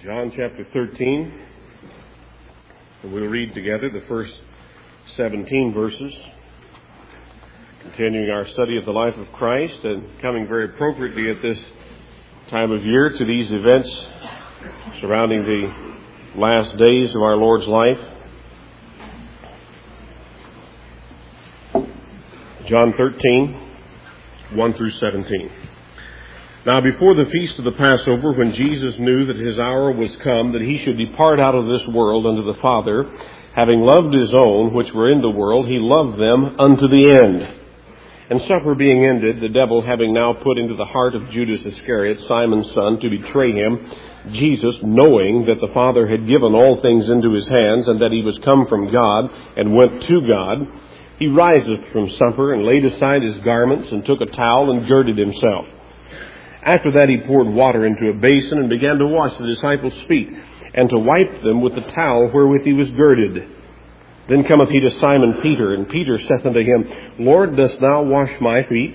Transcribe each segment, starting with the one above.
John chapter 13, and we'll read together the first 17 verses, continuing our study of the life of Christ and coming very appropriately at this time of year to these events surrounding the last days of our Lord's life. John 13, 1 through 17. Now before the feast of the Passover, when Jesus knew that his hour was come, that he should depart out of this world unto the Father, having loved his own which were in the world, he loved them unto the end. And supper being ended, the devil having now put into the heart of Judas Iscariot, Simon's son, to betray him, Jesus, knowing that the Father had given all things into his hands, and that he was come from God, and went to God, he riseth from supper, and laid aside his garments, and took a towel, and girded himself. After that he poured water into a basin, and began to wash the disciples' feet, and to wipe them with the towel wherewith he was girded. Then cometh he to Simon Peter, and Peter saith unto him, Lord, dost thou wash my feet?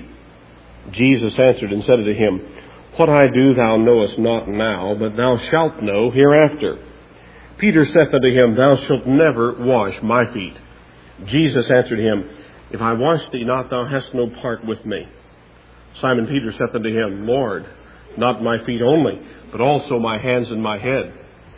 Jesus answered and said unto him, What I do thou knowest not now, but thou shalt know hereafter. Peter saith unto him, Thou shalt never wash my feet. Jesus answered him, If I wash thee not, thou hast no part with me. Simon Peter saith unto him, Lord, not my feet only, but also my hands and my head.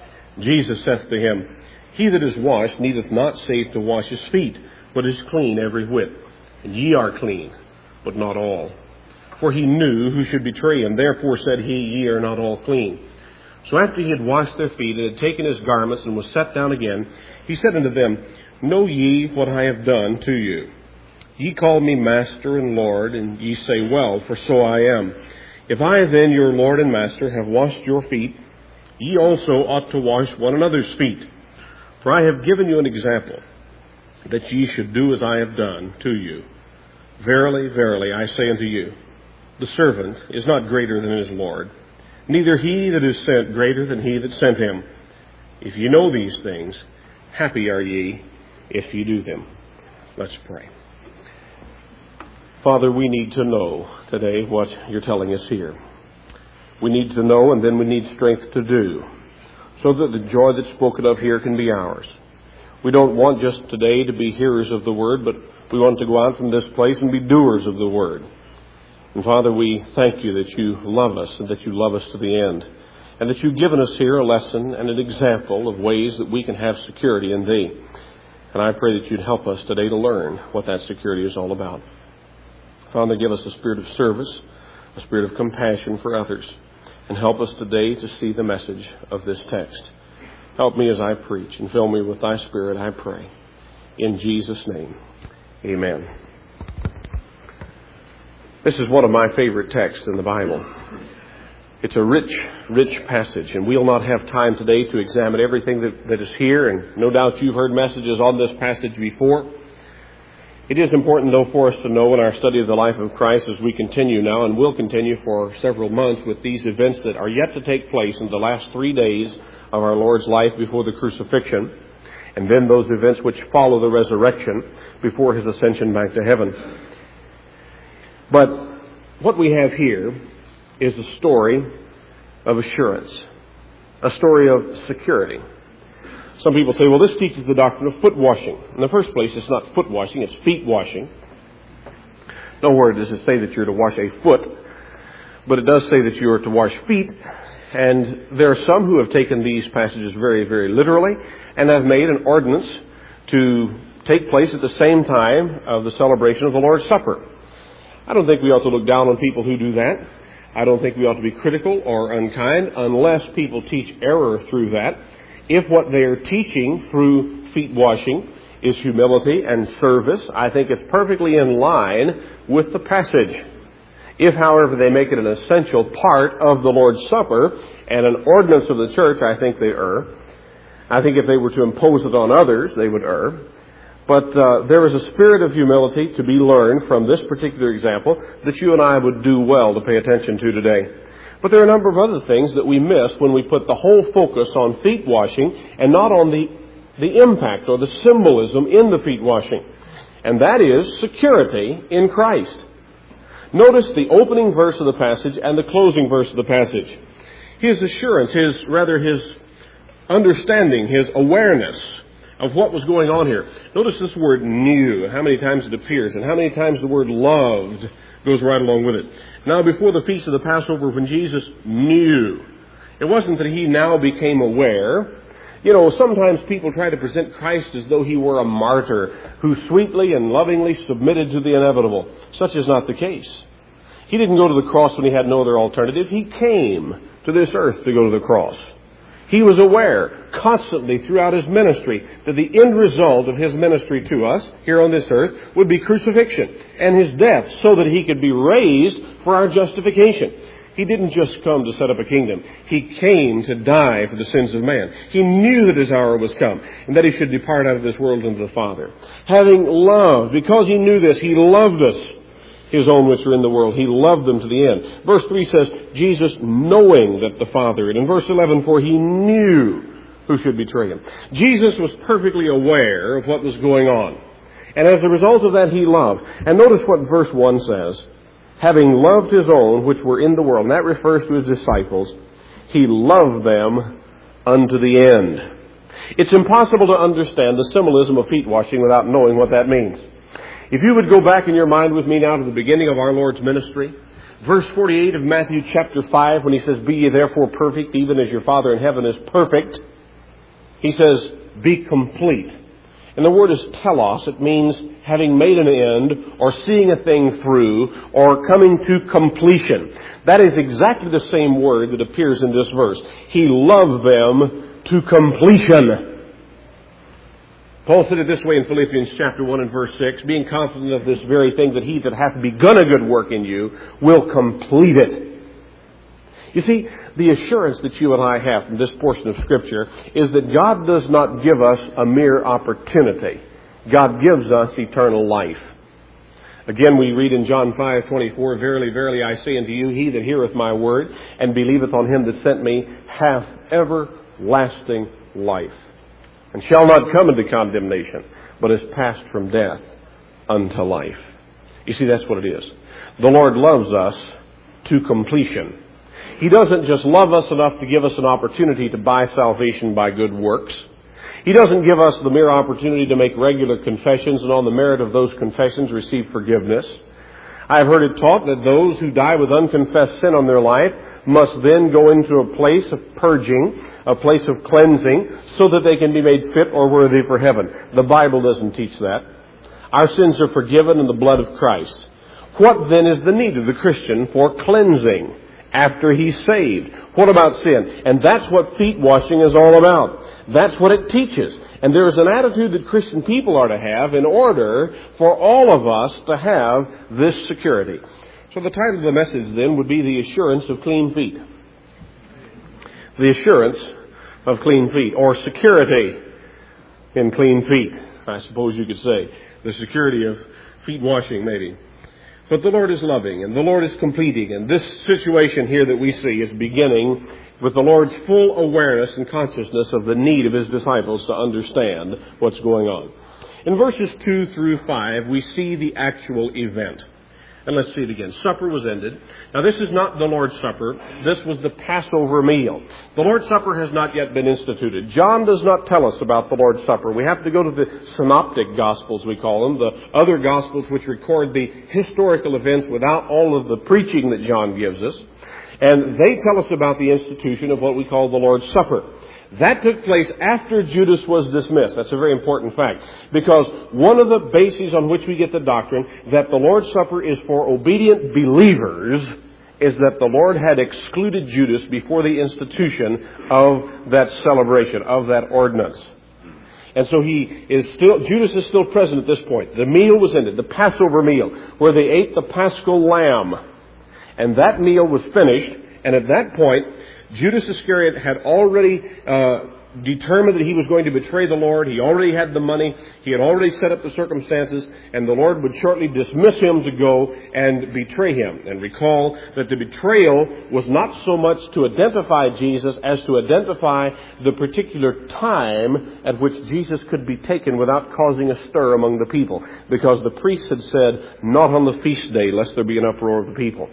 Jesus saith to him, He that is washed needeth not save to wash his feet, but is clean every whit. And ye are clean, but not all. For he knew who should betray him. Therefore said he, Ye are not all clean. So after he had washed their feet, and had taken his garments, and was set down again, he said unto them, Know ye what I have done to you? Ye call me Master and Lord, and ye say, Well, for so I am. If I then, your Lord and Master, have washed your feet, ye also ought to wash one another's feet. For I have given you an example, that ye should do as I have done to you. Verily, verily, I say unto you, the servant is not greater than his Lord, neither he that is sent greater than he that sent him. If ye know these things, happy are ye if ye do them. Let's pray. Father, we need to know today what you're telling us here. We need to know, and then we need strength to do, so that the joy that's spoken of here can be ours. We don't want just today to be hearers of the word, but we want to go out from this place and be doers of the word. And Father, we thank you that you love us, and that you love us to the end, and that you've given us here a lesson and an example of ways that we can have security in thee. And I pray that you'd help us today to learn what that security is all about. Father, give us a spirit of service, a spirit of compassion for others, and help us today to see the message of this text. Help me as I preach, and fill me with thy Spirit, I pray. In Jesus' name, amen. This is one of my favorite texts in the Bible. It's a rich, rich passage, and we'll not have time today to examine everything that is here, and no doubt you've heard messages on this passage before. It is important, though, for us to know in our study of the life of Christ as we continue now, and will continue for several months with these events that are yet to take place in the last 3 days of our Lord's life before the crucifixion, and then those events which follow the resurrection before his ascension back to heaven. But what we have here is a story of assurance, a story of security. Some people say, well, this teaches the doctrine of foot washing. In the first place, it's not foot washing, it's feet washing. Nowhere does it say that you're to wash a foot, but it does say that you are to wash feet. And there are some who have taken these passages very, very literally and have made an ordinance to take place at the same time of the celebration of the Lord's Supper. I don't think we ought to look down on people who do that. I don't think we ought to be critical or unkind unless people teach error through that. If what they are teaching through feet washing is humility and service, I think it's perfectly in line with the passage. If, however, they make it an essential part of the Lord's Supper and an ordinance of the church, I think they err. I think if they were to impose it on others, they would err. But there is a spirit of humility to be learned from this particular example that you and I would do well to pay attention to today. But there are a number of other things that we miss when we put the whole focus on feet washing and not on the impact or the symbolism in the feet washing. And that is security in Christ. Notice the opening verse of the passage and the closing verse of the passage. His assurance, his understanding, his awareness of what was going on here. Notice this word knew, how many times it appears, and how many times the word loved goes right along with it. Now, before the feast of the Passover, when Jesus knew, it wasn't that he now became aware. You know, sometimes people try to present Christ as though he were a martyr who sweetly and lovingly submitted to the inevitable. Such is not the case. He didn't go to the cross when he had no other alternative. He came to this earth to go to the cross. He was aware constantly throughout his ministry that the end result of his ministry to us here on this earth would be crucifixion and his death so that he could be raised for our justification. He didn't just come to set up a kingdom. He came to die for the sins of man. He knew that his hour was come and that he should depart out of this world unto the Father. Having loved, because he knew this, he loved us, his own which are in the world. He loved them to the end. Verse 3 says, Jesus knowing that the Father. And in verse 11, for he knew who should betray him. Jesus was perfectly aware of what was going on. And as a result of that, he loved. And notice what verse 1 says. Having loved his own which were in the world. And that refers to his disciples. He loved them unto the end. It's impossible to understand the symbolism of feet washing without knowing what that means. If you would go back in your mind with me now to the beginning of our Lord's ministry, verse 48 of Matthew chapter 5, when he says, be ye therefore perfect, even as your Father in heaven is perfect, he says, be complete. And the word is telos. It means having made an end, or seeing a thing through, or coming to completion. That is exactly the same word that appears in this verse. He loved them to completion. Paul said it this way in Philippians chapter 1 and verse 6, being confident of this very thing, that he that hath begun a good work in you will complete it. You see, the assurance that you and I have from this portion of Scripture is that God does not give us a mere opportunity. God gives us eternal life. Again, we read in John 5:24, verily, verily, I say unto you, he that heareth my word and believeth on him that sent me hath everlasting life, and shall not come into condemnation, but is passed from death unto life. You see, that's what it is. The Lord loves us to completion. He doesn't just love us enough to give us an opportunity to buy salvation by good works. He doesn't give us the mere opportunity to make regular confessions and on the merit of those confessions receive forgiveness. I have heard it taught that those who die with unconfessed sin on their life must then go into a place of purging, a place of cleansing, so that they can be made fit or worthy for heaven. The Bible doesn't teach that. Our sins are forgiven in the blood of Christ. What then is the need of the Christian for cleansing after he's saved? What about sin? And that's what feet washing is all about. That's what it teaches. And there is an attitude that Christian people are to have in order for all of us to have this security. So the title of the message then would be The Assurance of Clean Feet. The assurance of clean feet, or security in clean feet, I suppose you could say. The security of feet washing, maybe. But the Lord is loving, and the Lord is completing, and this situation here that we see is beginning with the Lord's full awareness and consciousness of the need of his disciples to understand what's going on. In verses 2 through 5, we see the actual event. And let's see it again. Supper was ended. Now, this is not the Lord's Supper. This was the Passover meal. The Lord's Supper has not yet been instituted. John does not tell us about the Lord's Supper. We have to go to the synoptic Gospels, we call them, the other Gospels which record the historical events without all of the preaching that John gives us. And they tell us about the institution of what we call the Lord's Supper. That took place after Judas was dismissed. That's a very important fact. Because one of the bases on which we get the doctrine that the Lord's Supper is for obedient believers is that the Lord had excluded Judas before the institution of that celebration, of that ordinance. And so Judas is still present at this point. The meal was ended, the Passover meal, where they ate the Paschal lamb. And that meal was finished, and at that point, Judas Iscariot had already determined that he was going to betray the Lord. He already had the money. He had already set up the circumstances, and the Lord would shortly dismiss him to go and betray him. And recall that the betrayal was not so much to identify Jesus as to identify the particular time at which Jesus could be taken without causing a stir among the people, because the priests had said, not on the feast day, lest there be an uproar of the people.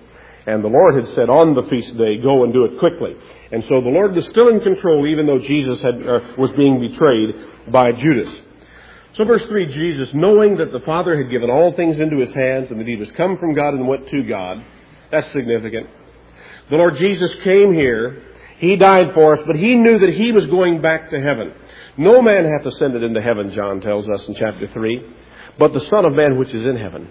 And the Lord had said on the feast day, go and do it quickly. And so the Lord was still in control, even though Jesus was being betrayed by Judas. So verse 3, Jesus, knowing that the Father had given all things into his hands and that he was come from God and went to God. That's significant. The Lord Jesus came here. He died for us, but he knew that he was going back to heaven. No man hath ascended into heaven, John tells us in chapter 3, but the Son of Man which is in heaven.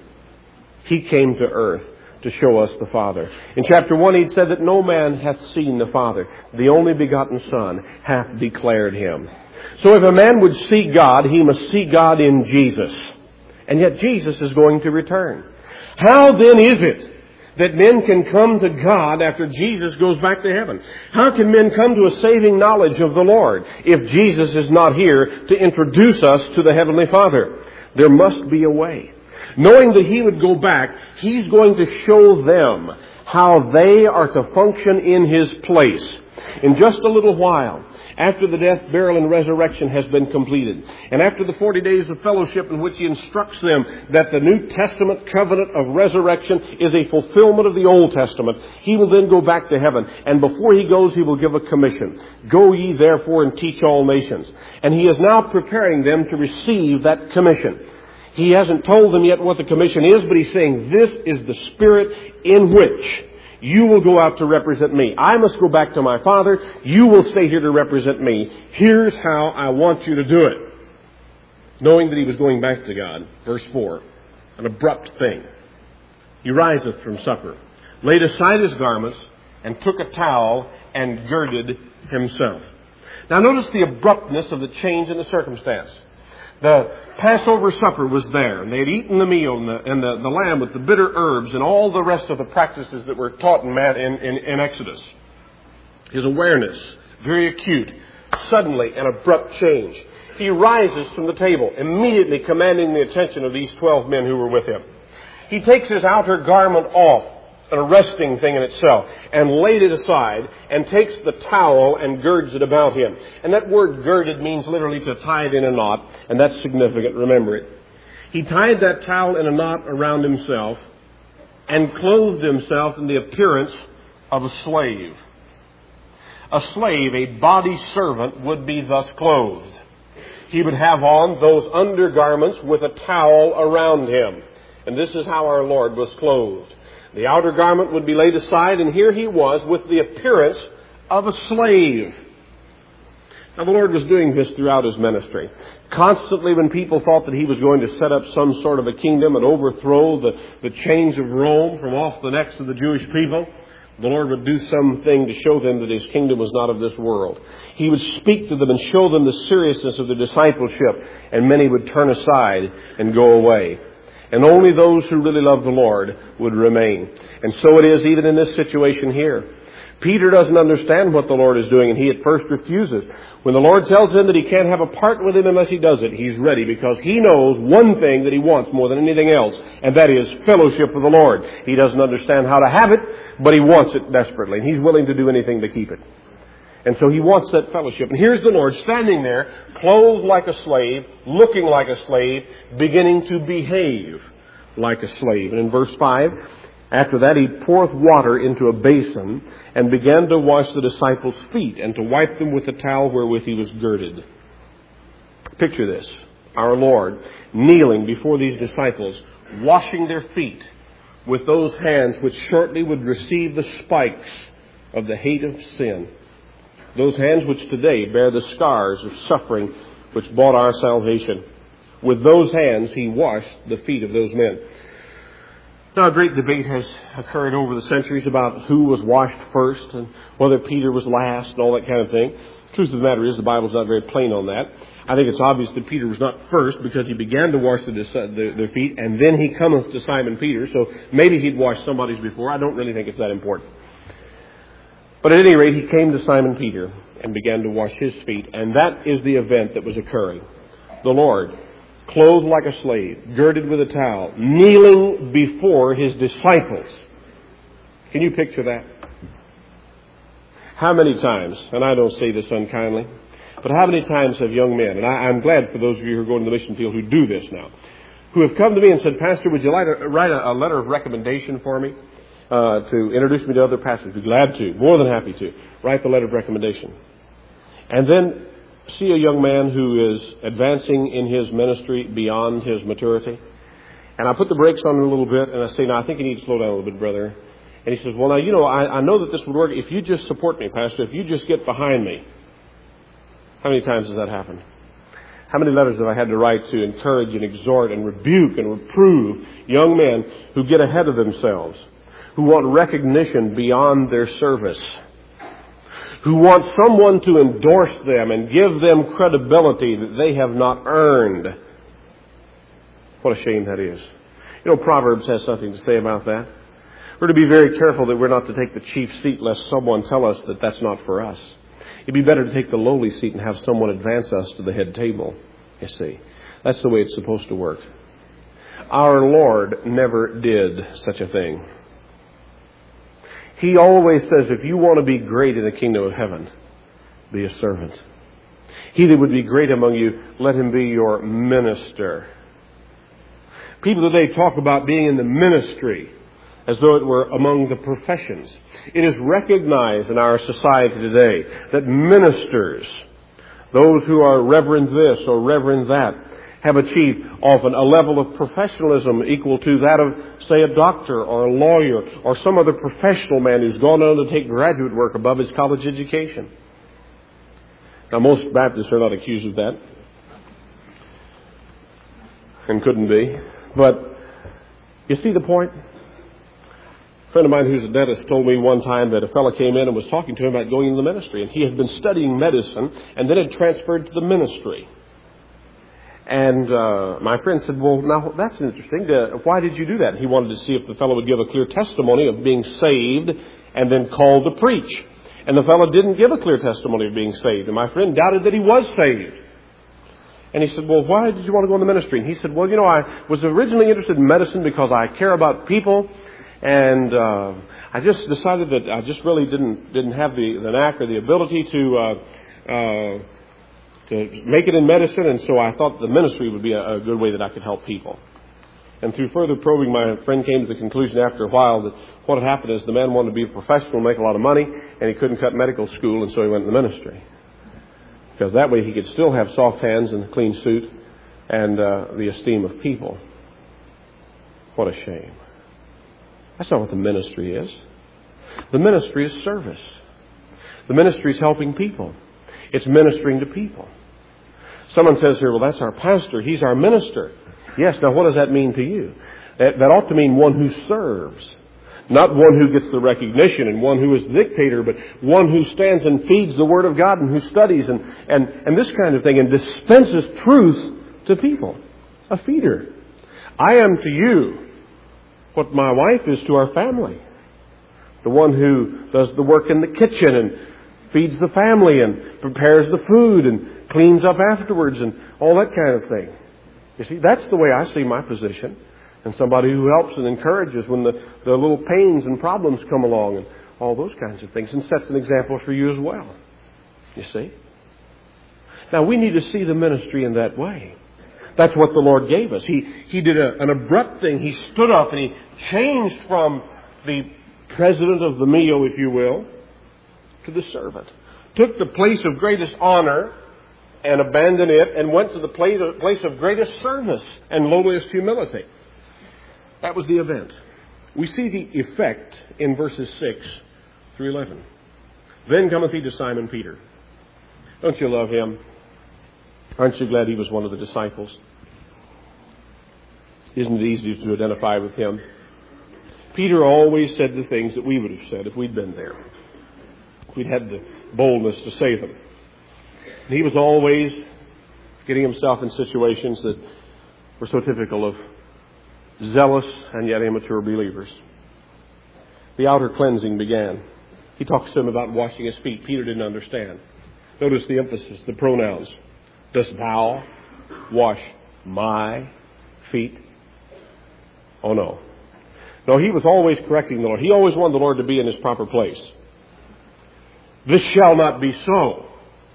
He came to earth to show us the Father. In chapter 1 he said that no man hath seen the Father. The only begotten Son hath declared him. So if a man would see God, he must see God in Jesus. And yet Jesus is going to return. How then is it that men can come to God after Jesus goes back to heaven? How can men come to a saving knowledge of the Lord if Jesus is not here to introduce us to the Heavenly Father? There must be a way. Knowing that He would go back, He's going to show them how they are to function in His place. In just a little while, after the death, burial, and resurrection has been completed, and after the 40 days of fellowship in which He instructs them that the New Testament covenant of resurrection is a fulfillment of the Old Testament, He will then go back to heaven. And before He goes, He will give a commission. Go ye therefore and teach all nations. And He is now preparing them to receive that commission. He hasn't told them yet what the commission is, but He's saying, this is the spirit in which you will go out to represent me. I must go back to my Father. You will stay here to represent me. Here's how I want you to do it. Knowing that He was going back to God. Verse 4. An abrupt thing. He riseth from supper, laid aside his garments, and took a towel, and girded himself. Now notice the abruptness of the change in the circumstance. The Passover supper was there, and they had eaten the meal and the lamb with the bitter herbs and all the rest of the practices that were taught in Exodus. His awareness, very acute, suddenly an abrupt change. He rises from the table, immediately commanding the attention of these 12 men who were with him. He takes his outer garment off, an arresting thing in itself, and laid it aside, and takes the towel and girds it about him. And that word girded means literally to tie it in a knot, and that's significant, remember it. He tied that towel in a knot around himself, and clothed himself in the appearance of a slave. A slave, a body servant, would be thus clothed. He would have on those undergarments with a towel around him. And this is how our Lord was clothed. The outer garment would be laid aside, and here He was with the appearance of a slave. Now the Lord was doing this throughout His ministry. Constantly when people thought that He was going to set up some sort of a kingdom and overthrow the chains of Rome from off the necks of the Jewish people, the Lord would do something to show them that His kingdom was not of this world. He would speak to them and show them the seriousness of their discipleship, and many would turn aside and go away. And only those who really love the Lord would remain. And so it is even in this situation here. Peter doesn't understand what the Lord is doing, and he at first refuses. When the Lord tells him that he can't have a part with him unless he does it, he's ready, because he knows one thing that he wants more than anything else, and that is fellowship with the Lord. He doesn't understand how to have it, but he wants it desperately, and he's willing to do anything to keep it. And so he wants that fellowship. And here's the Lord standing there, clothed like a slave, looking like a slave, beginning to behave like a slave. And in verse 5, after that He poureth water into a basin, and began to wash the disciples' feet, and to wipe them with the towel wherewith He was girded. Picture this. Our Lord kneeling before these disciples, washing their feet with those hands which shortly would receive the spikes of the hate of sin. Those hands which today bear the scars of suffering which bought our salvation. With those hands He washed the feet of those men. Now a great debate has occurred over the centuries about who was washed first and whether Peter was last and all that kind of thing. The truth of the matter is the Bible's not very plain on that. I think it's obvious that Peter was not first, because he began to wash their feet, and then he cometh to Simon Peter. So maybe he'd washed somebody's before. I don't really think it's that important. But at any rate, He came to Simon Peter and began to wash his feet. And that is the event that was occurring. The Lord, clothed like a slave, girded with a towel, kneeling before His disciples. Can you picture that? How many times, and I don't say this unkindly, but how many times have young men, and I'm glad for those of you who are going to the mission field who do this now, who have come to me and said, Pastor, would you like to write a letter of recommendation for me? to introduce me to other pastors. Be glad to, more than happy to. Write the letter of recommendation. And then see a young man who is advancing in his ministry beyond his maturity. And I put the brakes on him a little bit, and I say, "No, I think you need to slow down a little bit, brother." And he says, "Well, now, I know that this would work if you just support me, Pastor, if you just get behind me." How many times has that happened? How many letters have I had to write to encourage and exhort and rebuke and reprove young men who get ahead of themselves, who want recognition beyond their service, who want someone to endorse them and give them credibility that they have not earned? What a shame that is. Proverbs has something to say about that. We're to be very careful that we're not to take the chief seat lest someone tell us that that's not for us. It'd be better to take the lowly seat and have someone advance us to the head table. You see, that's the way it's supposed to work. Our Lord never did such a thing. He always says, if you want to be great in the kingdom of heaven, be a servant. He that would be great among you, let him be your minister. People today talk about being in the ministry as though it were among the professions. It is recognized in our society today that ministers, those who are reverend this or reverend that, have achieved often a level of professionalism equal to that of, say, a doctor or a lawyer or some other professional man who's gone on to take graduate work above his college education. Now, most Baptists are not accused of that, and couldn't be. But you see the point? A friend of mine who's a dentist told me one time that a fellow came in and was talking to him about going into the ministry. And he had been studying medicine and then had transferred to the ministry. And my friend said, "Well, now that's interesting. Why did you do that?" And he wanted to see if the fellow would give a clear testimony of being saved and then called to preach. And the fellow didn't give a clear testimony of being saved. And my friend doubted that he was saved. And he said, "Well, why did you want to go in the ministry?" And he said, "Well, I was originally interested in medicine because I care about people. And I just decided that I just really didn't have the knack or the ability to make it in medicine. And so I thought the ministry would be a good way that I could help people." And through further probing, my friend came to the conclusion after a while that what had happened is the man wanted to be a professional, make a lot of money, and he couldn't cut medical school, and so he went in the ministry. Because that way he could still have soft hands and a clean suit and the esteem of people. What a shame. That's not what the ministry is. The ministry is service. The ministry is helping people. It's ministering to people. Someone says here, "Well, that's our pastor. He's our minister." Yes, now what does that mean to you? That ought to mean one who serves. Not one who gets the recognition and one who is dictator, but one who stands and feeds the Word of God and who studies and this kind of thing and dispenses truth to people. A feeder. I am to you what my wife is to our family. The one who does the work in the kitchen and feeds the family and prepares the food and cleans up afterwards and all that kind of thing. You see, that's the way I see my position. And somebody who helps and encourages when the little pains and problems come along and all those kinds of things, and sets an example for you as well. You see? Now, we need to see the ministry in that way. That's what the Lord gave us. He did an abrupt thing. He stood up and he changed from the president of the meal, if you will, to the servant. Took the place of greatest honor and abandoned it and went to the place of greatest service and lowliest humility. That was the event. We see the effect in verses 6 through 11. Then cometh he to Simon Peter. Don't you love him? Aren't you glad he was one of the disciples? Isn't it easy to identify with him? Peter always said the things that we would have said if we'd been there. If we'd had the boldness to say them. And he was always getting himself in situations that were so typical of zealous and yet immature believers. The outer cleansing began. He talks to him about washing his feet. Peter didn't understand. Notice the emphasis, the pronouns. Dost thou wash my feet? Oh, no. No, he was always correcting the Lord. He always wanted the Lord to be in his proper place. This shall not be so.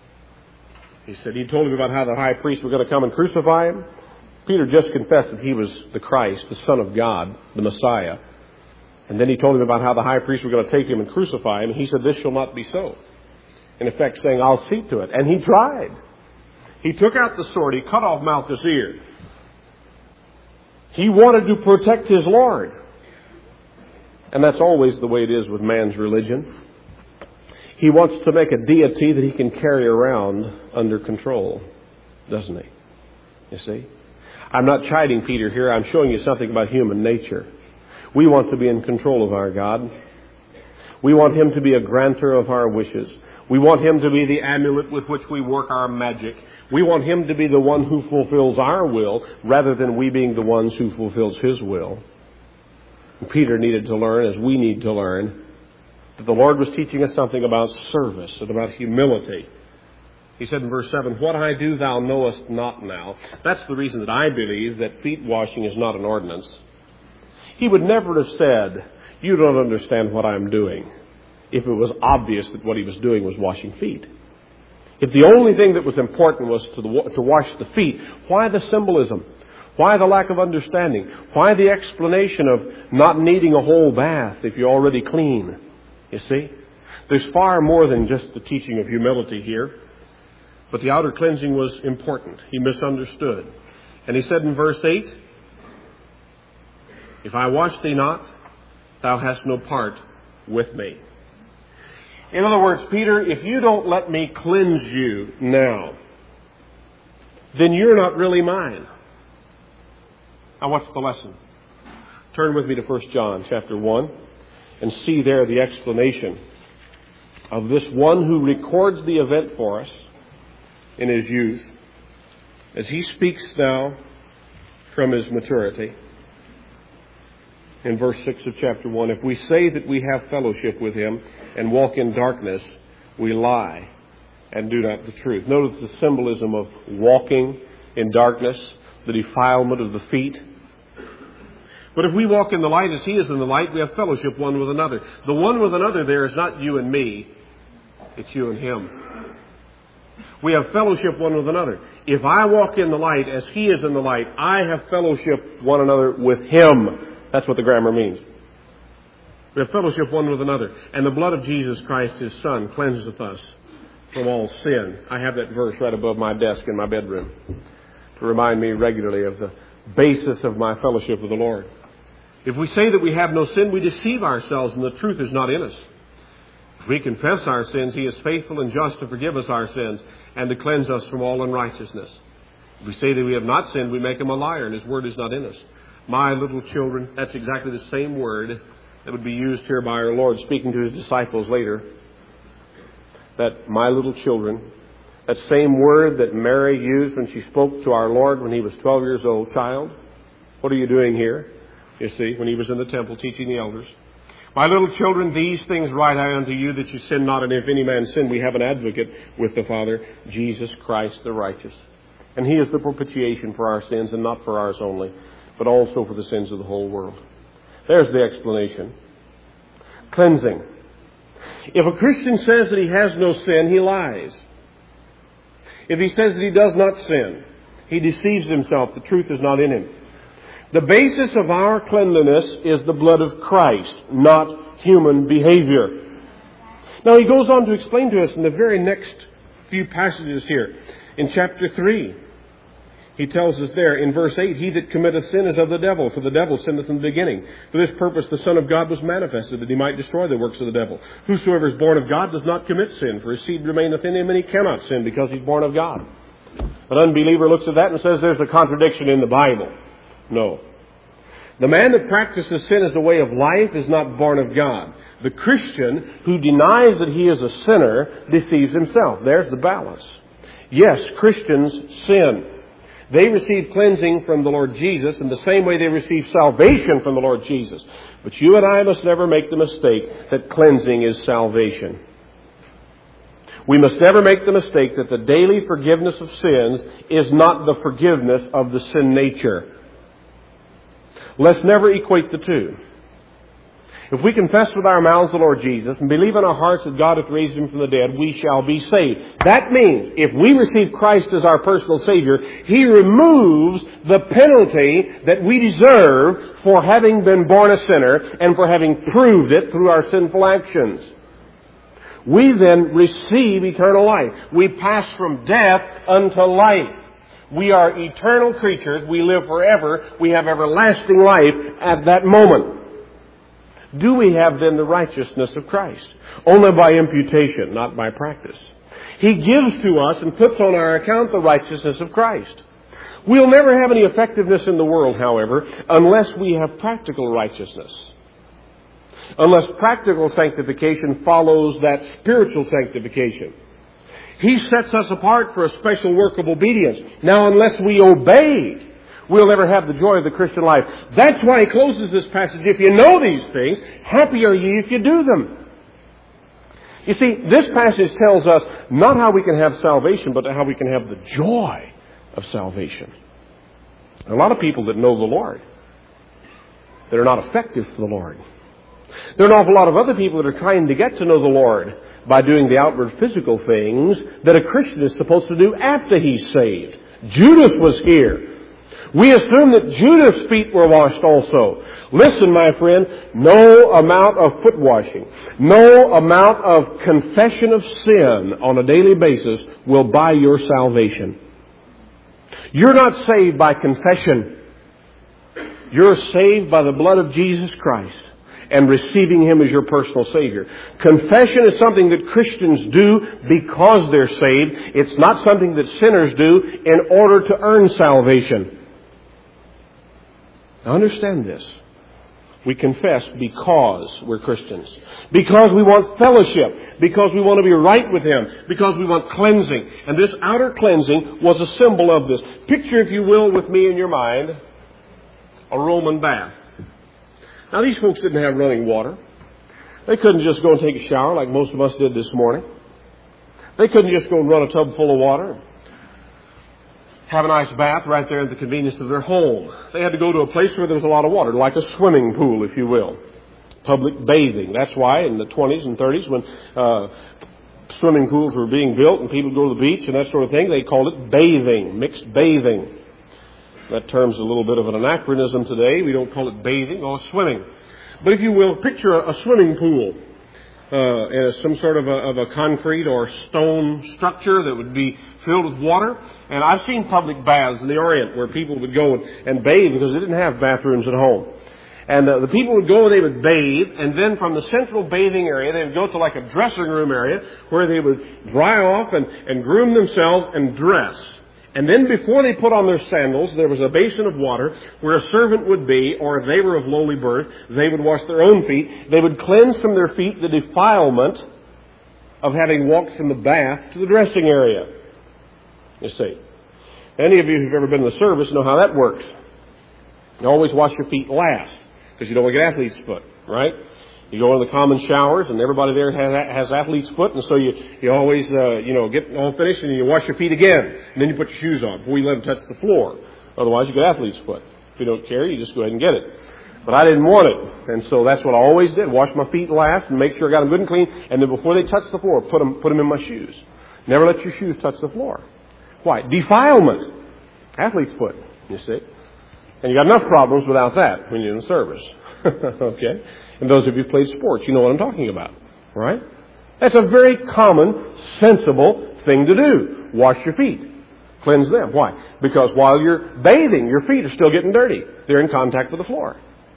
He said, he told him about how the high priest were going to come and crucify him. Peter just confessed that he was the Christ, the Son of God, the Messiah. And then he told him about how the high priest were going to take him and crucify him. And he said, this shall not be so. In effect saying, I'll see to it. And he tried. He took out the sword. He cut off Malchus' ear. He wanted to protect his Lord. And that's always the way it is with man's religion. He wants to make a deity that he can carry around under control, doesn't he? You see? I'm not chiding Peter here. I'm showing you something about human nature. We want to be in control of our God. We want Him to be a granter of our wishes. We want Him to be the amulet with which we work our magic. We want Him to be the one who fulfills our will rather than we being the ones who fulfills His will. And Peter needed to learn, as we need to learn, that the Lord was teaching us something about service and about humility. He said in verse 7, what I do thou knowest not now. That's the reason that I believe that feet washing is not an ordinance. He would never have said, you don't understand what I'm doing, if it was obvious that what he was doing was washing feet. If the only thing that was important was to wash the feet, why the symbolism? Why the lack of understanding? Why the explanation of not needing a whole bath if you're already clean? You see? There's far more than just the teaching of humility here. But the outer cleansing was important. He misunderstood. And he said in verse 8, if I wash thee not, thou hast no part with me. In other words, Peter, if you don't let me cleanse you now, then you're not really mine. Now what's the lesson? Turn with me to 1 John chapter 1 and see there the explanation of this one who records the event for us in his youth, as he speaks now from his maturity. In verse 6 of chapter 1, if we say that we have fellowship with him and walk in darkness, we lie and do not the truth. Notice the symbolism of walking in darkness, the defilement of the feet. But if we walk in the light as he is in the light, we have fellowship one with another. The one with another there is not you and me, it's you and him. We have fellowship one with another. If I walk in the light as he is in the light, I have fellowship one another with him. That's what the grammar means. We have fellowship one with another. And the blood of Jesus Christ, his Son, cleanseth us from all sin. I have that verse right above my desk in my bedroom to remind me regularly of the basis of my fellowship with the Lord. If we say that we have no sin, we deceive ourselves and the truth is not in us. If we confess our sins, he is faithful and just to forgive us our sins and to cleanse us from all unrighteousness. If we say that we have not sinned, we make him a liar and his word is not in us. My little children, that's exactly the same word that would be used here by our Lord speaking to his disciples later. That my little children, that same word that Mary used when she spoke to our Lord when he was 12 years old. Child, what are you doing here? You see, when he was in the temple teaching the elders. My little children, these things write I unto you, that you sin not. And if any man sin, we have an advocate with the Father, Jesus Christ the righteous. And he is the propitiation for our sins, and not for ours only, but also for the sins of the whole world. There's the explanation. Cleansing. If a Christian says that he has no sin, he lies. If he says that he does not sin, he deceives himself. The truth is not in him. The basis of our cleanliness is the blood of Christ, not human behavior. Now he goes on to explain to us in the very next few passages here. In chapter 3, he tells us there in verse 8, he that committeth sin is of the devil, for the devil sinneth in the beginning. For this purpose the Son of God was manifested, that he might destroy the works of the devil. Whosoever is born of God does not commit sin, for his seed remaineth in him, and he cannot sin because he's born of God. An unbeliever looks at that and says there's a contradiction in the Bible. No. The man that practices sin as a way of life is not born of God. The Christian who denies that he is a sinner deceives himself. There's the balance. Yes, Christians sin. They receive cleansing from the Lord Jesus in the same way they receive salvation from the Lord Jesus. But you and I must never make the mistake that cleansing is salvation. We must never make the mistake that the daily forgiveness of sins is not the forgiveness of the sin nature. Let's never equate the two. If we confess with our mouths the Lord Jesus and believe in our hearts that God hath raised Him from the dead, we shall be saved. That means if we receive Christ as our personal Savior, He removes the penalty that we deserve for having been born a sinner and for having proved it through our sinful actions. We then receive eternal life. We pass from death unto life. We are eternal creatures. We live forever. We have everlasting life at that moment. Do we have then the righteousness of Christ? Only by imputation, not by practice. He gives to us and puts on our account the righteousness of Christ. We'll never have any effectiveness in the world, however, unless we have practical righteousness. Unless practical sanctification follows that spiritual sanctification. He sets us apart for a special work of obedience. Now, unless we obey, we'll never have the joy of the Christian life. That's why he closes this passage. If you know these things, happy are ye if you do them. You see, this passage tells us not how we can have salvation, but how we can have the joy of salvation. A lot of people that know the Lord, that are not effective for the Lord. There are an awful lot of other people that are trying to get to know the Lord by doing the outward physical things that a Christian is supposed to do after he's saved. Judas was here. We assume that Judas' feet were washed also. Listen, my friend, no amount of foot washing, no amount of confession of sin on a daily basis will buy your salvation. You're not saved by confession. You're saved by the blood of Jesus Christ and receiving Him as your personal Savior. Confession is something that Christians do because they're saved. It's not something that sinners do in order to earn salvation. Now understand this. We confess because we're Christians. Because we want fellowship. Because we want to be right with Him. Because we want cleansing. And this outer cleansing was a symbol of this. Picture, if you will, with me in your mind, a Roman bath. Now, these folks didn't have running water. They couldn't just go and take a shower like most of us did this morning. They couldn't just go and run a tub full of water, have a nice bath right there at the convenience of their home. They had to go to a place where there was a lot of water, like a swimming pool, if you will. Public bathing. That's why in the 20s and 30s, when swimming pools were being built and people would go to the beach and that sort of thing, they called it bathing, mixed bathing. That term's a little bit of an anachronism today. We don't call it bathing or swimming. But if you will, picture a swimming pool as some sort of a concrete or stone structure that would be filled with water. And I've seen public baths in the Orient where people would go and bathe because they didn't have bathrooms at home. And the people would go and they would bathe, and then from the central bathing area, they would go to like a dressing room area where they would dry off and groom themselves and dress. And then before they put on their sandals, there was a basin of water where a servant would be, or if they were of lowly birth, they would wash their own feet. They would cleanse from their feet the defilement of having walked from the bath to the dressing area. You see. Any of you who've ever been in the service know how that works. You always wash your feet last, because you don't want to get athlete's foot, right? You go in the common showers, and everybody there has athlete's foot, and so you always, get all finished, and you wash your feet again. And then you put your shoes on before you let them touch the floor. Otherwise, you get athlete's foot. If you don't care, you just go ahead and get it. But I didn't want it, and so that's what I always did. Wash my feet last and make sure I got them good and clean, and then before they touch the floor, put them in my shoes. Never let your shoes touch the floor. Why? Defilement. Athlete's foot, you see. And you got enough problems without that when you're in the service. Okay? And those of you who played sports, you know what I'm talking about. Right? That's a very common, sensible thing to do. Wash your feet. Cleanse them. Why? Because while you're bathing, your feet are still getting dirty. They're in contact with the floor.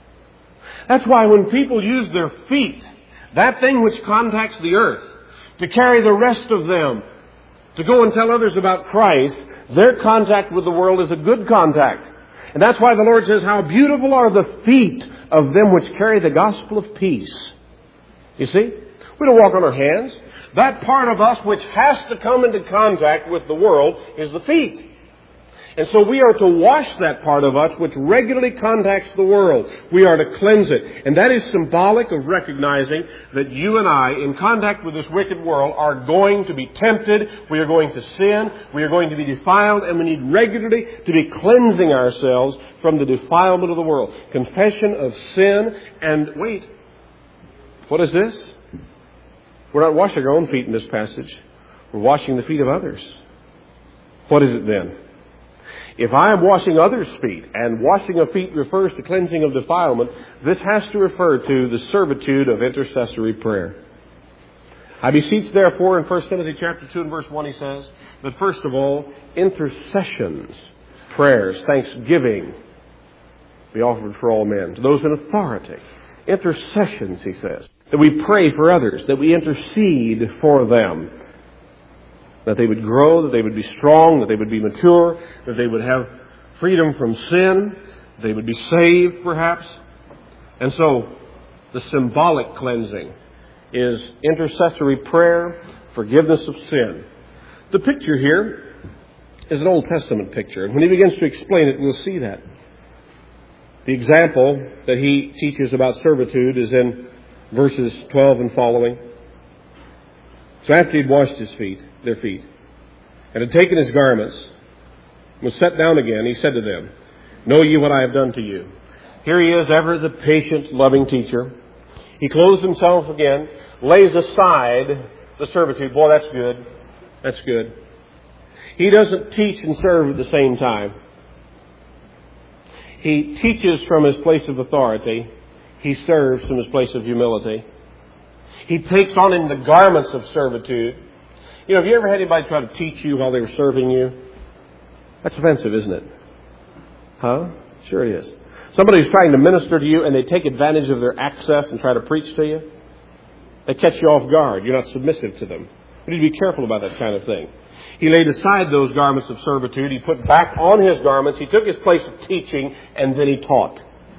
That's why when people use their feet, that thing which contacts the earth, to carry the rest of them, to go and tell others about Christ, their contact with the world is a good contact. And that's why the Lord says, how beautiful are the feet of them which carry the gospel of peace. You see? We don't walk on our hands. That part of us which has to come into contact with the world is the feet. And so we are to wash that part of us which regularly contacts the world. We are to cleanse it. And that is symbolic of recognizing that you and I, in contact with this wicked world, are going to be tempted. We are going to sin. We are going to be defiled. And we need regularly to be cleansing ourselves from the defilement of the world. Confession of sin and, What is this? We're not washing our own feet in this passage. We're washing the feet of others. What is it then? If I am washing others' feet, and washing of feet refers to cleansing of defilement, this has to refer to the servitude of intercessory prayer. I beseech therefore, in 1 Timothy chapter 2 and verse 1 he says, that first of all, intercessions, prayers, thanksgiving, be offered for all men, to those in authority. Intercessions, he says, that we pray for others, that we intercede for them, that they would grow, that they would be strong, that they would be mature, that they would have freedom from sin, they would be saved perhaps. And so, the symbolic cleansing is intercessory prayer, forgiveness of sin. The picture here is an Old Testament picture, and when he begins to explain it, we'll see that. The example that he teaches about servitude is in verses 12 and following. So after he'd washed their feet, and had taken his garments, was set down again, he said to them, Know ye what I have done to you? Here he is, ever the patient, loving teacher. He clothes himself again, lays aside the servitude. Boy, that's good. That's good. He doesn't teach and serve at the same time. He teaches from his place of authority. He serves from his place of humility. He takes on him the garments of servitude. You know, have you ever had anybody try to teach you while they were serving you? That's offensive, isn't it? Huh? Sure it is. Somebody's trying to minister to you and they take advantage of their access and try to preach to you. They catch you off guard. You're not submissive to them. You need to be careful about that kind of thing. He laid aside those garments of servitude. He put back on his garments. He took his place of teaching, and then he taught.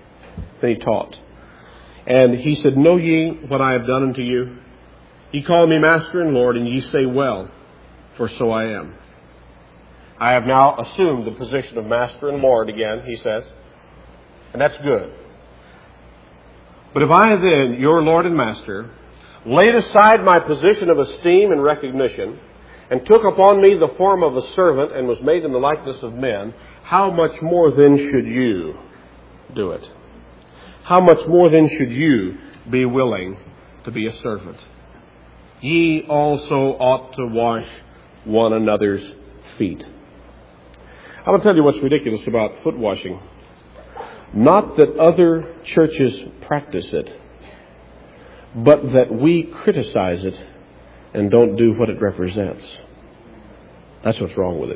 And he said, Know ye what I have done unto you? Ye call me Master and Lord, and ye say, Well, for so I am. I have now assumed the position of Master and Lord again, he says. And that's good. But if I then, your Lord and Master, laid aside my position of esteem and recognition, and took upon me the form of a servant, and was made in the likeness of men, how much more then should you do it? How much more then should you be willing to be a servant? Ye also ought to wash one another's feet. I'm going to tell you what's ridiculous about foot washing. Not that other churches practice it, but that we criticize it and don't do what it represents. That's what's wrong with it.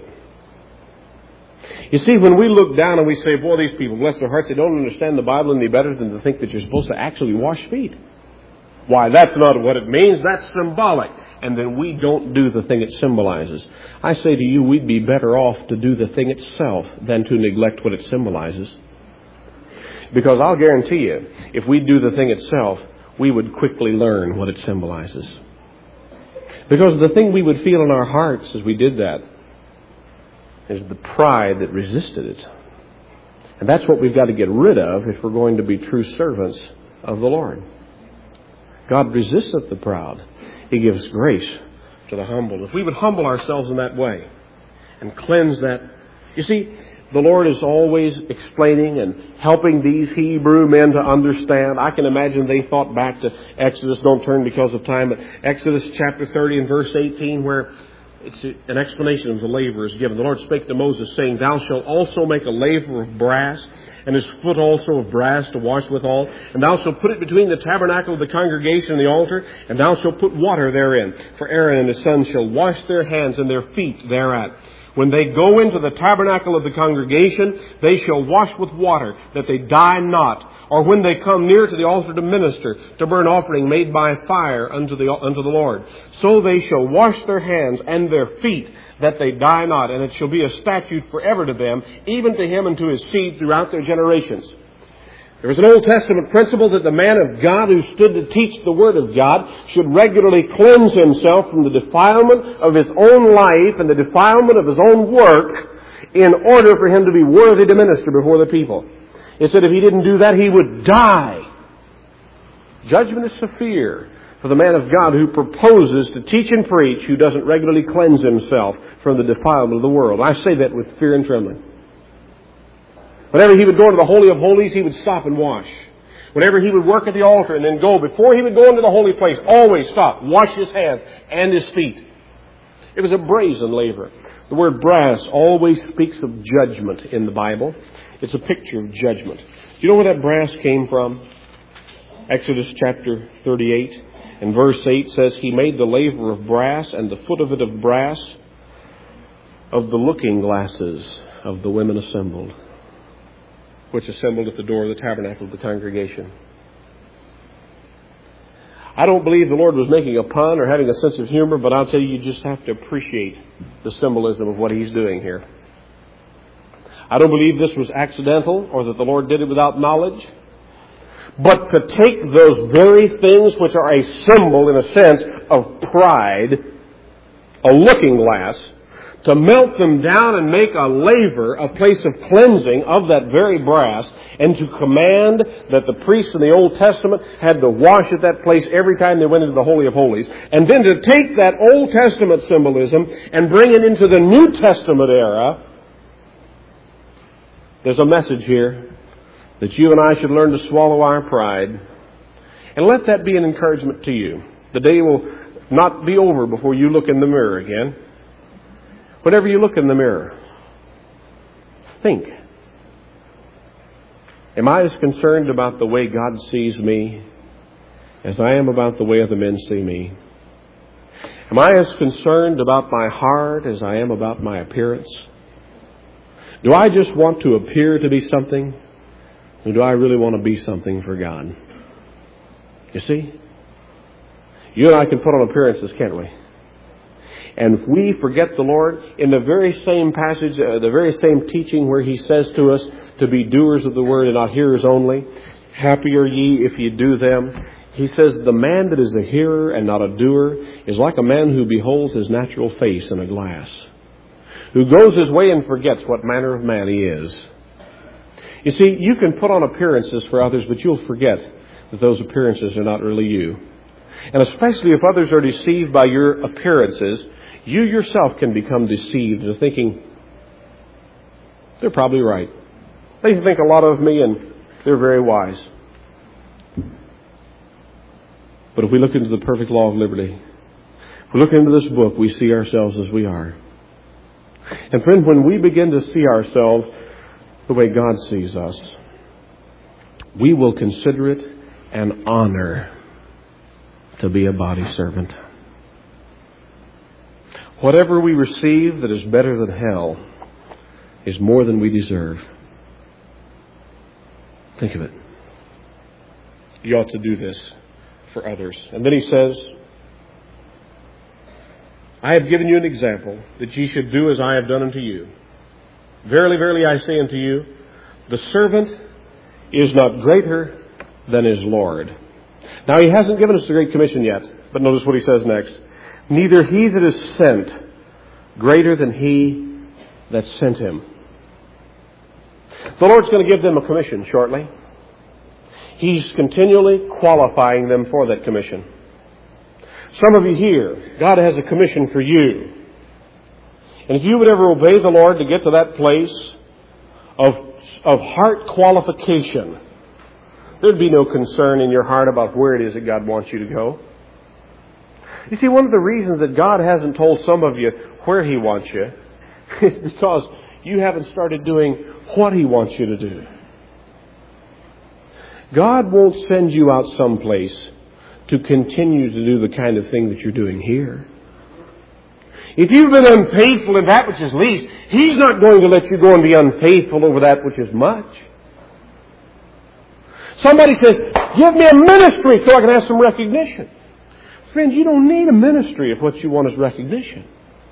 You see, when we look down and we say, boy, these people, bless their hearts, they don't understand the Bible any better than to think that you're supposed to actually wash feet. Why, that's not what it means. That's symbolic. And then we don't do the thing it symbolizes. I say to you, we'd be better off to do the thing itself than to neglect what it symbolizes. Because I'll guarantee you, if we do the thing itself, we would quickly learn what it symbolizes. Because the thing we would feel in our hearts as we did that is the pride that resisted it. And that's what we've got to get rid of if we're going to be true servants of the Lord. God resisteth the proud. He gives grace to the humble. If we would humble ourselves in that way and cleanse that. You see, the Lord is always explaining and helping these Hebrew men to understand. I can imagine they thought back to Exodus. Don't turn because of time, but Exodus chapter 30 and verse 18, where it's an explanation of the laver is given. The Lord spake to Moses, saying, Thou shalt also make a laver of brass, and his foot also of brass to wash withal. And thou shalt put it between the tabernacle of the congregation and the altar, and thou shalt put water therein. For Aaron and his sons shall wash their hands and their feet thereat. When they go into the tabernacle of the congregation, they shall wash with water, that they die not. Or when they come near to the altar to minister, to burn offering made by fire unto the Lord. So they shall wash their hands and their feet, that they die not. And it shall be a statute forever to them, even to him and to his seed throughout their generations. There was an Old Testament principle that the man of God who stood to teach the Word of God should regularly cleanse himself from the defilement of his own life and the defilement of his own work in order for him to be worthy to minister before the people. It said if he didn't do that, he would die. Judgment is severe for the man of God who proposes to teach and preach who doesn't regularly cleanse himself from the defilement of the world. I say that with fear and trembling. Whenever he would go to the Holy of Holies, he would stop and wash. Whenever he would work at the altar and then go, before he would go into the holy place, always stop, wash his hands and his feet. It was a brazen laver. The word brass always speaks of judgment in the Bible. It's a picture of judgment. Do you know where that brass came from? Exodus chapter 38 and verse 8 says, He made the laver of brass and the foot of it of brass of the looking glasses of the women assembled, which assembled at the door of the tabernacle of the congregation. I don't believe the Lord was making a pun or having a sense of humor, but I'll tell you, you just have to appreciate the symbolism of what He's doing here. I don't believe this was accidental or that the Lord did it without knowledge. But to take those very things which are a symbol, in a sense, of pride, a looking glass, to melt them down and make a laver, a place of cleansing of that very brass, and to command that the priests in the Old Testament had to wash at that place every time they went into the Holy of Holies, and then to take that Old Testament symbolism and bring it into the New Testament era. There's a message here that you and I should learn to swallow our pride, and let that be an encouragement to you. The day will not be over before you look in the mirror again. Whenever you look in the mirror, think, am I as concerned about the way God sees me as I am about the way other men see me? Am I as concerned about my heart as I am about my appearance? Do I just want to appear to be something, or do I really want to be something for God? You see? You and I can put on appearances, can't we? And if we forget the Lord, in the very same passage, the very same teaching where He says to us to be doers of the word and not hearers only, happy are ye if ye do them. He says, the man that is a hearer and not a doer is like a man who beholds his natural face in a glass, who goes his way and forgets what manner of man he is. You see, you can put on appearances for others, but you'll forget that those appearances are not really you. And especially if others are deceived by your appearances, you yourself can become deceived into thinking, they're probably right. They think a lot of me and they're very wise. But if we look into the perfect law of liberty, if we look into this book, we see ourselves as we are. And friend, when we begin to see ourselves the way God sees us, we will consider it an honor to be a body servant. Whatever we receive that is better than hell is more than we deserve. Think of it. You ought to do this for others. And then He says, I have given you an example that ye should do as I have done unto you. Verily, verily, I say unto you, the servant is not greater than his Lord. Now, He hasn't given us the Great Commission yet, but notice what He says next. Neither he that is sent greater than he that sent him. The Lord's going to give them a commission shortly. He's continually qualifying them for that commission. Some of you here, God has a commission for you. And if you would ever obey the Lord to get to that place of heart qualification, there'd be no concern in your heart about where it is that God wants you to go. You see, one of the reasons that God hasn't told some of you where He wants you is because you haven't started doing what He wants you to do. God won't send you out someplace to continue to do the kind of thing that you're doing here. If you've been unfaithful in that which is least, He's not going to let you go and be unfaithful over that which is much. Somebody says, give me a ministry so I can have some recognition. Friends, you don't need a ministry if what you want is recognition.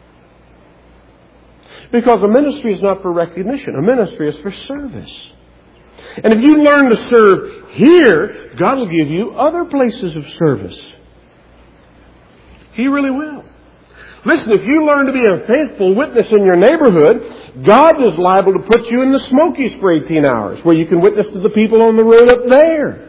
Because a ministry is not for recognition. A ministry is for service. And if you learn to serve here, God will give you other places of service. He really will. Listen, if you learn to be a faithful witness in your neighborhood, God is liable to put you in the Smokies for 18 hours, where you can witness to the people on the road up there.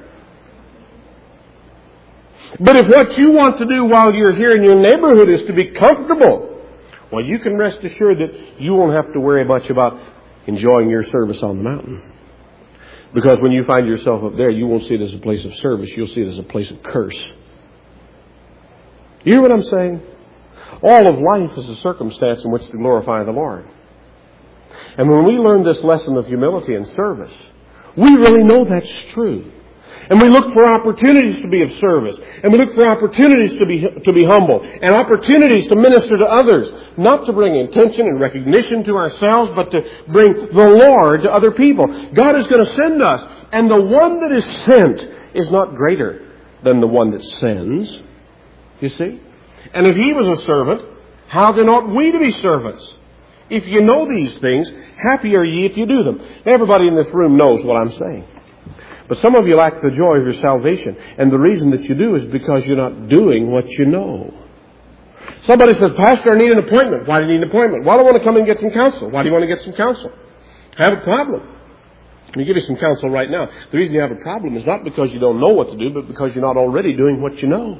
But if what you want to do while you're here in your neighborhood is to be comfortable, well, you can rest assured that you won't have to worry much about enjoying your service on the mountain. Because when you find yourself up there, you won't see it as a place of service. You'll see it as a place of curse. You hear what I'm saying? All of life is a circumstance in which to glorify the Lord. And when we learn this lesson of humility and service, we really know that's true. And we look for opportunities to be of service. And we look for opportunities to be humble. And opportunities to minister to others. Not to bring attention and recognition to ourselves, but to bring the Lord to other people. God is going to send us. And the one that is sent is not greater than the one that sends. You see? And if He was a servant, how then ought we to be servants? If you know these things, happy are ye if you do them. Everybody in this room knows what I'm saying. But some of you lack the joy of your salvation. And the reason that you do is because you're not doing what you know. Somebody says, Pastor, I need an appointment. Why do you need an appointment? Well, I want to come and get some counsel. Why do you want to get some counsel? I have a problem. Let me give you some counsel right now. The reason you have a problem is not because you don't know what to do, but because you're not already doing what you know.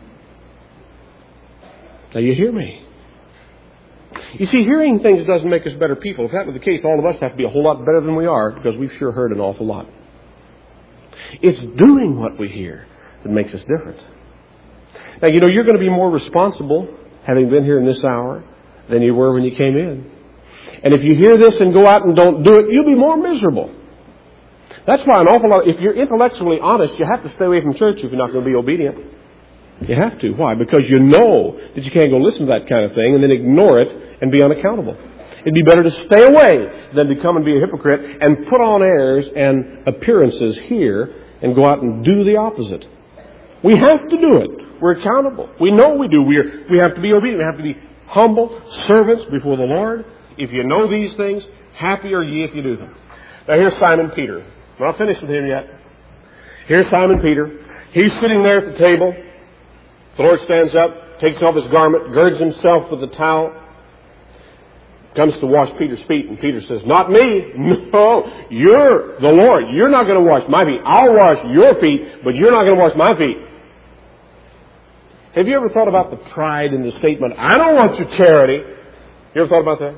Now you hear me. You see, hearing things doesn't make us better people. If that were the case, all of us have to be a whole lot better than we are, because we've sure heard an awful lot. It's doing what we hear that makes us different. Now, you know, you're going to be more responsible, having been here in this hour, than you were when you came in. And if you hear this and go out and don't do it, you'll be more miserable. That's why an awful lot, if you're intellectually honest, you have to stay away from church if you're not going to be obedient. You have to. Why? Because you know that you can't go listen to that kind of thing and then ignore it and be unaccountable. It'd be better to stay away than to come and be a hypocrite and put on airs and appearances here and go out and do the opposite. We have to do it. We're accountable. We know we do. We have to be obedient. We have to be humble servants before the Lord. If you know these things, happy are ye if you do them. Now here's Simon Peter. I'm not finished with him yet. Here's Simon Peter. He's sitting there at the table. The Lord stands up, takes off his garment, girds himself with a towel, comes to wash Peter's feet, and Peter says, not me. No, you're the Lord. You're not going to wash my feet. I'll wash your feet, but you're not going to wash my feet. Have you ever thought about the pride in the statement, I don't want your charity? You ever thought about that?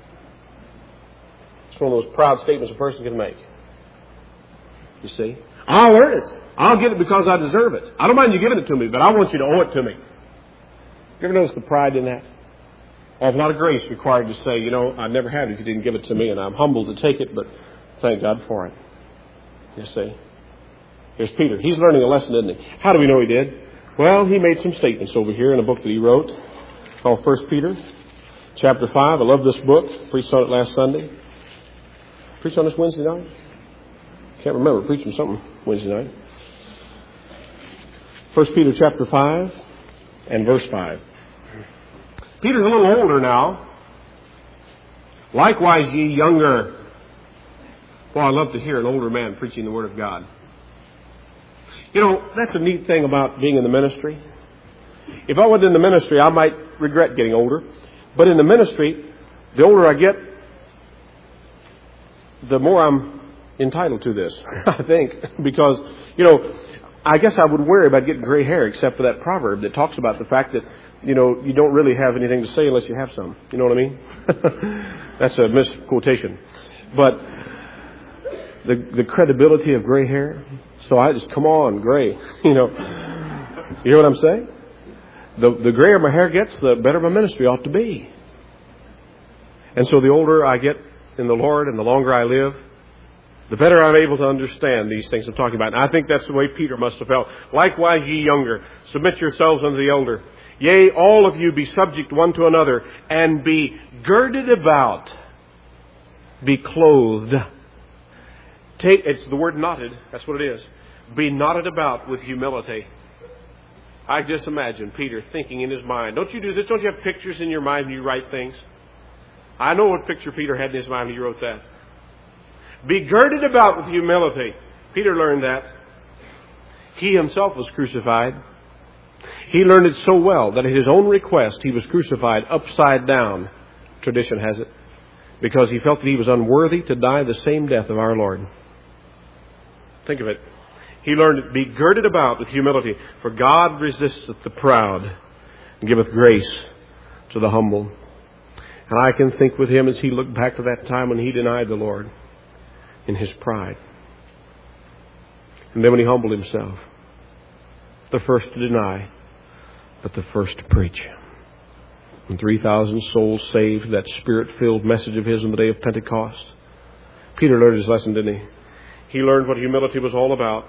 It's one of those proud statements a person can make. You see? I'll earn it. I'll get it because I deserve it. I don't mind you giving it to me, but I want you to owe it to me. You ever notice the pride in that? There's a lot of grace required to say, you know, I'd never have it if you didn't give it to me, and I'm humbled to take it, but thank God for it. You see? Here's Peter. He's learning a lesson, isn't he? How do we know he did? Well, he made some statements over here in a book that he wrote called 1 Peter, chapter 5. I love this book. Preached on it last Sunday. Preached on this Wednesday night? Can't remember. Preaching something Wednesday night. 1 Peter chapter 5 and verse 5. Peter's a little older now. Likewise, ye younger. Well, I love to hear an older man preaching the Word of God. You know, that's a neat thing about being in the ministry. If I wasn't in the ministry, I might regret getting older. But in the ministry, the older I get, the more I'm entitled to this, I think. Because, you know, I guess I would worry about getting gray hair except for that proverb that talks about the fact that, you know, you don't really have anything to say unless you have some. You know what I mean? That's a misquotation. But the credibility of gray hair. So I just, come on, gray. You know. You hear what I'm saying? The grayer my hair gets, the better my ministry ought to be. And so the older I get in the Lord and the longer I live, the better I'm able to understand these things I'm talking about. And I think that's the way Peter must have felt. Likewise, ye younger, submit yourselves unto the elder. Yea, all of you be subject one to another, and be girded about, be clothed. It's the word knotted, that's what it is. Be knotted about with humility. I just imagine Peter thinking in his mind. Don't you do this? Don't you have pictures in your mind when you write things? I know what picture Peter had in his mind when he wrote that. Be girded about with humility. Peter learned that. He himself was crucified. He learned it so well that at his own request he was crucified upside down, tradition has it, because he felt that he was unworthy to die the same death of our Lord. Think of it. He learned to be girded about with humility, for God resisteth the proud and giveth grace to the humble. And I can think with him as he looked back to that time when he denied the Lord in his pride. And then when he humbled himself, the first to deny, but the first to preach. And 3,000 souls saved, that Spirit-filled message of his on the day of Pentecost. Peter learned his lesson, didn't he? He learned what humility was all about.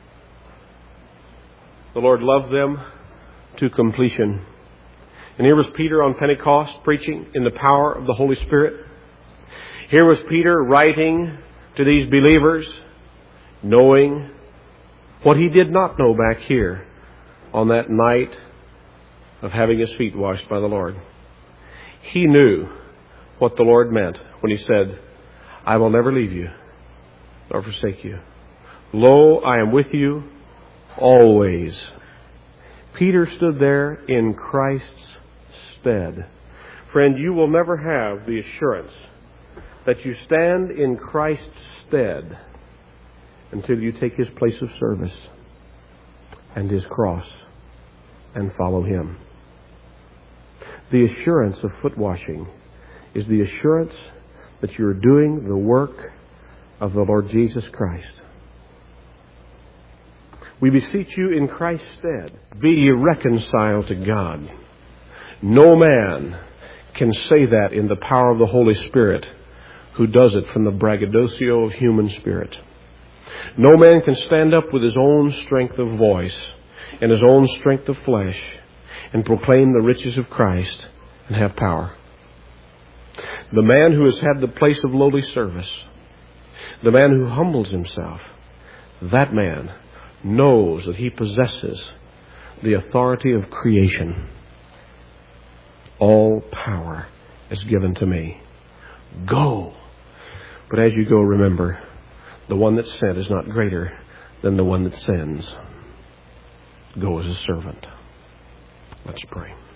The Lord loved them to completion. And here was Peter on Pentecost preaching in the power of the Holy Spirit. Here was Peter writing to these believers, knowing what he did not know back here on that night of having his feet washed by the Lord. He knew what the Lord meant when he said, I will never leave you nor forsake you. Lo, I am with you always. Peter stood there in Christ's stead. Friend, you will never have the assurance that you stand in Christ's stead until you take his place of service and his cross and follow him. The assurance of foot washing is the assurance that you're doing the work of the Lord Jesus Christ. We beseech you in Christ's stead, be ye reconciled to God. No man can say that in the power of the Holy Spirit who does it from the braggadocio of human spirit. No man can stand up with his own strength of voice and his own strength of flesh and proclaim the riches of Christ and have power. The man who has had the place of lowly service, the man who humbles himself, that man knows that he possesses the authority of creation. All power is given to me. Go. But as you go, remember, the one that's sent is not greater than the one that sends. Go as a servant. Let's pray.